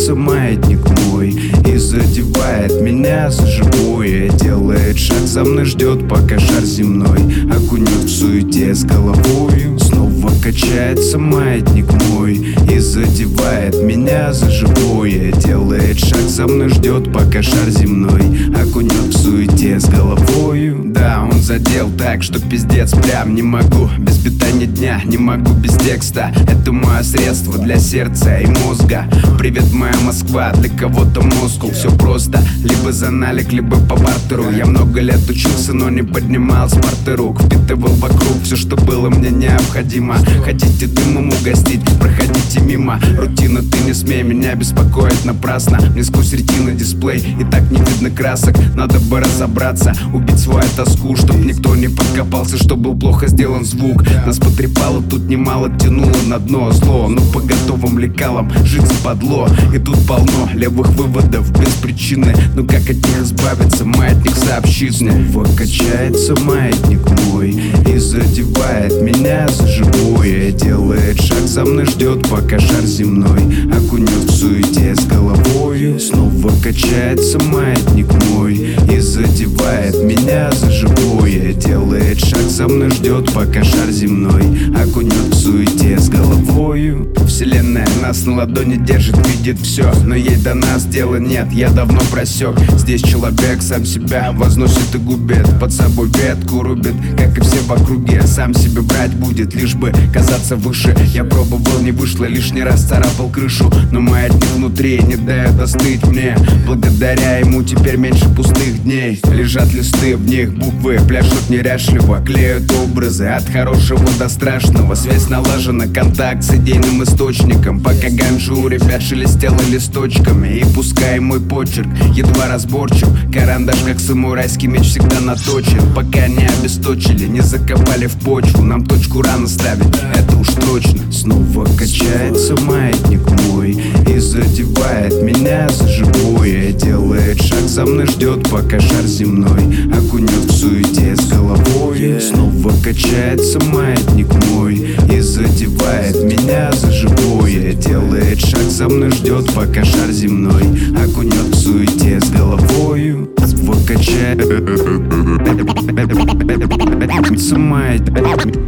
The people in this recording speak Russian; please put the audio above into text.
качается маятник мой и задевает меня за живое. Делает шаг за мной, ждет, пока шар земной окунет в суете с головою. Снова качается маятник мой и задевает меня за живое. Делает шаг за мной, ждет, пока шар земной окунет в суете с головою. Да, он задел так, что пиздец, прям не могу без питания дня, не могу без текста. Это мое средство для сердца и мозга. Привет, моя Москва, для кого-то Москва. Все просто, либо за налик, либо по бартеру. Я много лет учился, но не поднимал спорты рук. Впитывал вокруг все, что было мне необходимо. Хотите дымом угостить, проходите мимо. Рутина, ты не смей меня беспокоить напрасно. Мне сквозь ретина дисплей и так не видно красок. Надо бы разобраться, убить свою тоску, чтоб никто не подкопался, что был плохо сделан звук. Нас потрепало тут немало, тянуло на дно зло. Но по готовым лекалам жить западло. И тут полно левых выводов без причины. Но как от них избавиться, маятник сообщит мне. Снова качается маятник мой и задевает меня за живое. Делает шаг за мной, ждет, пока шар земной окунет в суете с головою. Снова качается маятник мой и задевает меня за живое. Делает шаг за мной, ждет, пока шар земной окунет в суете с головою. Вселенная нас на ладони держит, видит все, но ей до нас дела нет, я давно просек. Здесь человек сам себя возносит и губит, под собой ветку рубит, как и все в округе. Сам себе брать будет, лишь бы казаться выше. Я пробовал, не вышло, лишний раз царапал крышу, но маятник внутри не дает остыть мне. Благодаря ему теперь меньше пустых дней. Лежат листы, в них буквы пляшут неряшливо, клеют образы от хорошего до страшного. Связь налажена, контакт с идейным источником. Пока ганжу у ребят шелестела листочками. И пускай мой почерк едва разборчив, карандаш как самурайский меч всегда наточен. Пока не обесточили, не закопали в почву, нам точку рано ставить, это уж точно. Снова качается маятник мой и задевает меня за живое. Делает шаг за мной, ждет, пока шар земной окунет в суете с головой. Снова качается маятник мой и задевает меня за живое. Делает шаг за мной, ждет, пока шар земной окунет в суете с головою. Снова качается маятник